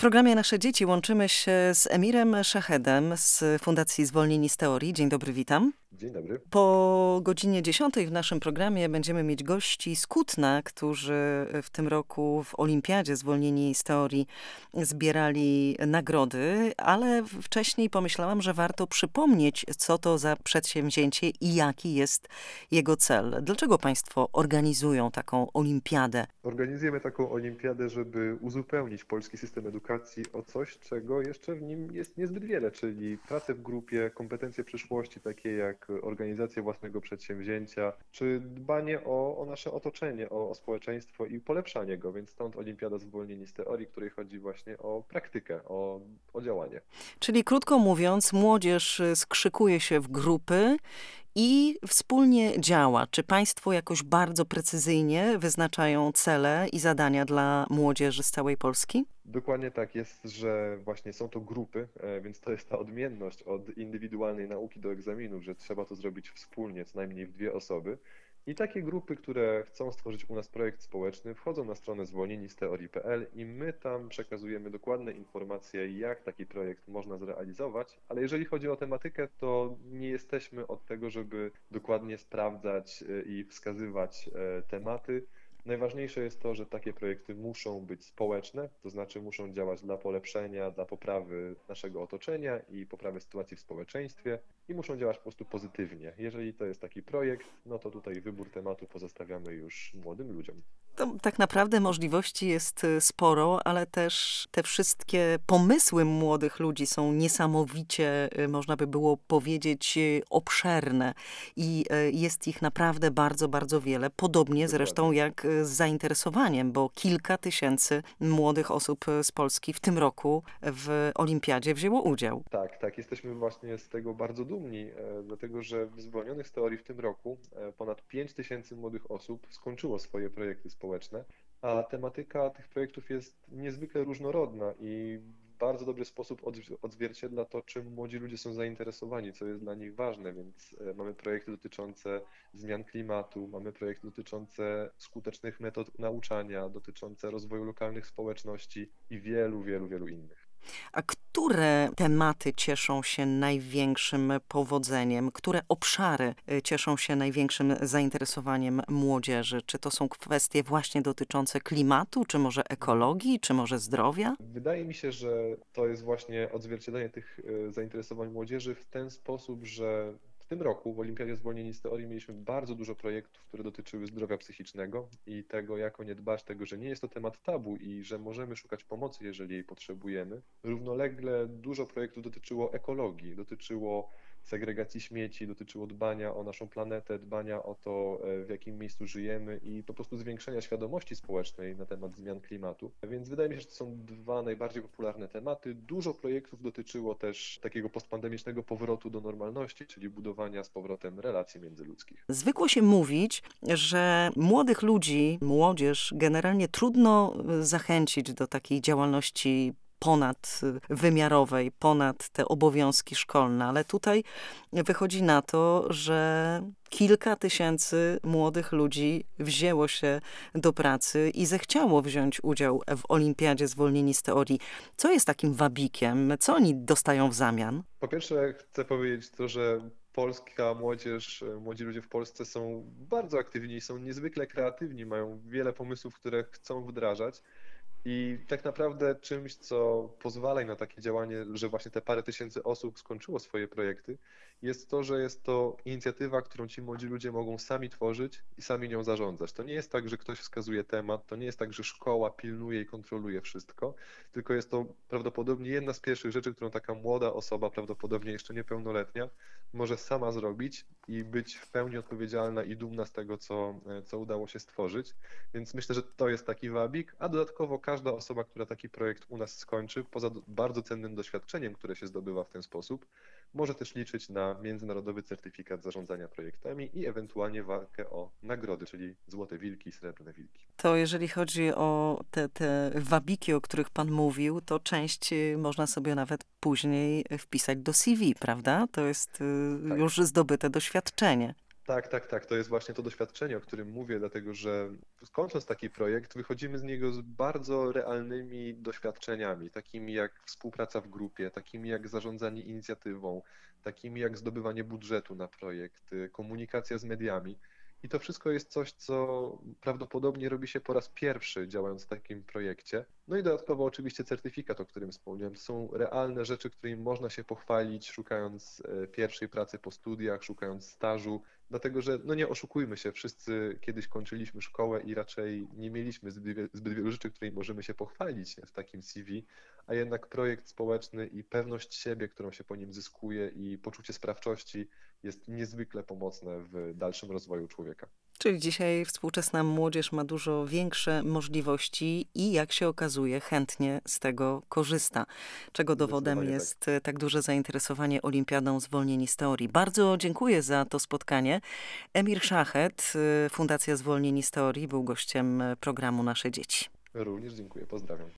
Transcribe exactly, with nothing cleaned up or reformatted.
programie Nasze Dzieci łączymy się z Emirem Szahedem z Fundacji Zwolnieni z Teorii. Dzień dobry, witam. Dzień dobry. Po godzinie dziesiątej w naszym programie będziemy mieć gości z Kutna, którzy w tym roku w Olimpiadzie Zwolnieni z Teorii zbierali nagrody, ale wcześniej pomyślałam, że warto przypomnieć, co to za przedsięwzięcie i jaki jest jego cel. Dlaczego państwo organizują taką olimpiadę? Organizujemy taką olimpiadę, żeby uzupełnić polski system edukacji o coś, czego jeszcze w nim jest niezbyt wiele, czyli pracę w grupie, kompetencje przyszłości, takie jak organizacja własnego przedsięwzięcia, czy dbanie o, o nasze otoczenie, o, o społeczeństwo i polepszanie go, więc stąd Olimpiada Zwolnieni z Teorii, w której chodzi właśnie o praktykę, o, o działanie. Czyli krótko mówiąc, młodzież skrzykuje się w grupy i wspólnie działa. Czy państwo jakoś bardzo precyzyjnie wyznaczają cele i zadania dla młodzieży z całej Polski? Dokładnie tak jest, że właśnie są to grupy, więc to jest ta odmienność od indywidualnej nauki do egzaminów, że trzeba to zrobić wspólnie, co najmniej w dwie osoby. I takie grupy, które chcą stworzyć u nas projekt społeczny, wchodzą na stronę zwolnieni z teorii kropka p l i my tam przekazujemy dokładne informacje, jak taki projekt można zrealizować, ale jeżeli chodzi o tematykę, to nie jesteśmy od tego, żeby dokładnie sprawdzać i wskazywać tematy. Najważniejsze jest to, że takie projekty muszą być społeczne, to znaczy muszą działać dla polepszenia, dla poprawy naszego otoczenia i poprawy sytuacji w społeczeństwie i muszą działać po prostu pozytywnie. Jeżeli to jest taki projekt, no to tutaj wybór tematu pozostawiamy już młodym ludziom. To tak naprawdę możliwości jest sporo, ale też te wszystkie pomysły młodych ludzi są niesamowicie, można by było powiedzieć, obszerne i jest ich naprawdę bardzo, bardzo wiele. Podobnie Dokładnie. Zresztą jak z zainteresowaniem, bo kilka tysięcy młodych osób z Polski w tym roku w Olimpiadzie wzięło udział. Tak, tak. Jesteśmy właśnie z tego bardzo dumni, dlatego że w Zwolnionych z Teorii w tym roku ponad pięć tysięcy młodych osób skończyło swoje projekty społeczne, a tematyka tych projektów jest niezwykle różnorodna i w bardzo dobry sposób odzwierciedla to, czym młodzi ludzie są zainteresowani, co jest dla nich ważne, więc mamy projekty dotyczące zmian klimatu, mamy projekty dotyczące skutecznych metod nauczania, dotyczące rozwoju lokalnych społeczności i wielu, wielu, wielu innych. A które tematy cieszą się największym powodzeniem? Które obszary cieszą się największym zainteresowaniem młodzieży? Czy to są kwestie właśnie dotyczące klimatu, czy może ekologii, czy może zdrowia? Wydaje mi się, że to jest właśnie odzwierciedlenie tych zainteresowań młodzieży w ten sposób, że w tym roku w Olimpiadzie Zwolnieni z Teorii mieliśmy bardzo dużo projektów, które dotyczyły zdrowia psychicznego i tego, jak o nie dbać, tego, że nie jest to temat tabu i że możemy szukać pomocy, jeżeli jej potrzebujemy. Równolegle dużo projektów dotyczyło ekologii, dotyczyło segregacji śmieci, dotyczyło dbania o naszą planetę, dbania o to, w jakim miejscu żyjemy i po prostu zwiększenia świadomości społecznej na temat zmian klimatu. Więc wydaje mi się, że to są dwa najbardziej popularne tematy. Dużo projektów dotyczyło też takiego postpandemicznego powrotu do normalności, czyli budowania z powrotem relacji międzyludzkich. Zwykło się mówić, że młodych ludzi, młodzież generalnie trudno zachęcić do takiej działalności ponadwymiarowej, ponad te obowiązki szkolne, ale tutaj wychodzi na to, że kilka tysięcy młodych ludzi wzięło się do pracy i zechciało wziąć udział w Olimpiadzie Zwolnieni z Teorii. Co jest takim wabikiem? Co oni dostają w zamian? Po pierwsze chcę powiedzieć to, że polska młodzież, młodzi ludzie w Polsce są bardzo aktywni, są niezwykle kreatywni, mają wiele pomysłów, które chcą wdrażać. I tak naprawdę czymś, co pozwala im na takie działanie, że właśnie te parę tysięcy osób skończyło swoje projekty, jest to, że jest to inicjatywa, którą ci młodzi ludzie mogą sami tworzyć i sami nią zarządzać. To nie jest tak, że ktoś wskazuje temat, to nie jest tak, że szkoła pilnuje i kontroluje wszystko, tylko jest to prawdopodobnie jedna z pierwszych rzeczy, którą taka młoda osoba, prawdopodobnie jeszcze niepełnoletnia, może sama zrobić i być w pełni odpowiedzialna i dumna z tego, co, co udało się stworzyć. Więc myślę, że to jest taki wabik, a dodatkowo każda osoba, która taki projekt u nas skończy, poza bardzo cennym doświadczeniem, które się zdobywa w ten sposób, może też liczyć na międzynarodowy certyfikat zarządzania projektami i ewentualnie walkę o nagrody, czyli złote wilki i srebrne wilki. To jeżeli chodzi o te, te wabiki, o których pan mówił, to część można sobie nawet później wpisać do C V, prawda? To jest Tak. już zdobyte doświadczenie. Tak, tak, tak. To jest właśnie to doświadczenie, o którym mówię, dlatego że kończąc taki projekt, wychodzimy z niego z bardzo realnymi doświadczeniami, takimi jak współpraca w grupie, takimi jak zarządzanie inicjatywą, takimi jak zdobywanie budżetu na projekt, y, komunikacja z mediami. I to wszystko jest coś, co prawdopodobnie robi się po raz pierwszy działając w takim projekcie. No i dodatkowo oczywiście certyfikat, o którym wspomniałem. To są realne rzeczy, którymi można się pochwalić, szukając e, pierwszej pracy po studiach, szukając stażu. Dlatego, że no nie oszukujmy się, wszyscy kiedyś kończyliśmy szkołę i raczej nie mieliśmy zbyt, wie- zbyt wielu rzeczy, którymi możemy się pochwalić w takim C V, a jednak projekt społeczny i pewność siebie, którą się po nim zyskuje i poczucie sprawczości jest niezwykle pomocne w dalszym rozwoju człowieka. Czyli dzisiaj współczesna młodzież ma dużo większe możliwości i jak się okazuje, chętnie z tego korzysta. Czego dowodem Zdecydowanie tak. jest e, tak duże zainteresowanie Olimpiadą Zwolnieni z Teorii. Bardzo dziękuję za to spotkanie. Emir Szachet, e, Fundacja Zwolnieni z Teorii, był gościem e, programu Nasze Dzieci. Również dziękuję, pozdrawiam.